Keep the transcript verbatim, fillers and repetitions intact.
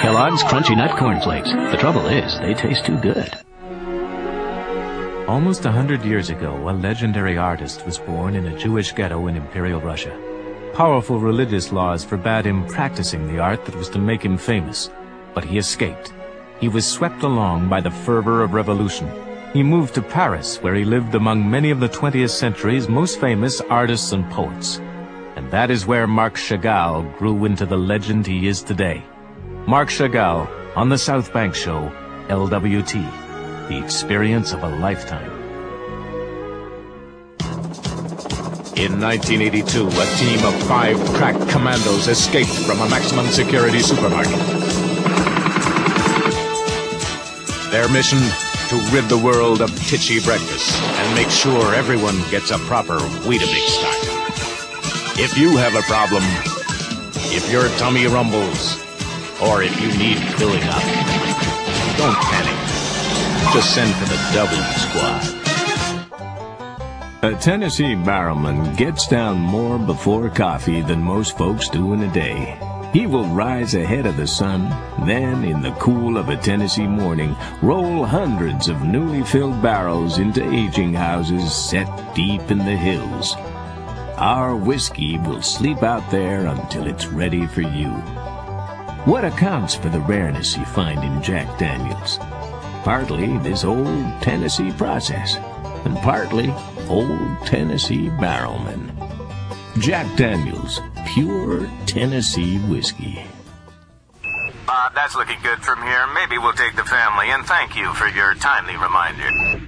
Kellogg's Crunchy Nut Corn Flakes. The trouble is, they taste too good. Almost a hundred years ago, a legendary artist was born in a Jewish ghetto in Imperial Russia. Powerful religious laws forbade him practicing the art that was to make him famous, but he escaped. He was swept along by the fervor of revolution. He moved to Paris, where he lived among many of the twentieth century's most famous artists and poets. And that is where Marc Chagall grew into the legend he is today. Marc Chagall, on the South Bank Show, L W T, the experience of a lifetime. In nineteen eighty-two, a team of five crack commandos escaped from a maximum security supermarket. Their mission? To rid the world of titchy breakfast and make sure everyone gets a proper Weetabix start. If you have a problem, if your tummy rumbles, or if you need filling up, don't panic. Just send for the W Squad. A Tennessee barrelman gets down more before coffee than most folks do in a day. He will rise ahead of the sun, then, in the cool of a Tennessee morning, roll hundreds of newly filled barrels into aging houses set deep in the hills. Our whiskey will sleep out there until it's ready for you. What accounts for the rareness you find in Jack Daniels? Partly this old Tennessee process, and partly old Tennessee barrelmen. Jack Daniels, pure Tennessee whiskey. Bob, that's looking good from here. Maybe we'll take the family, and thank you for your timely reminder.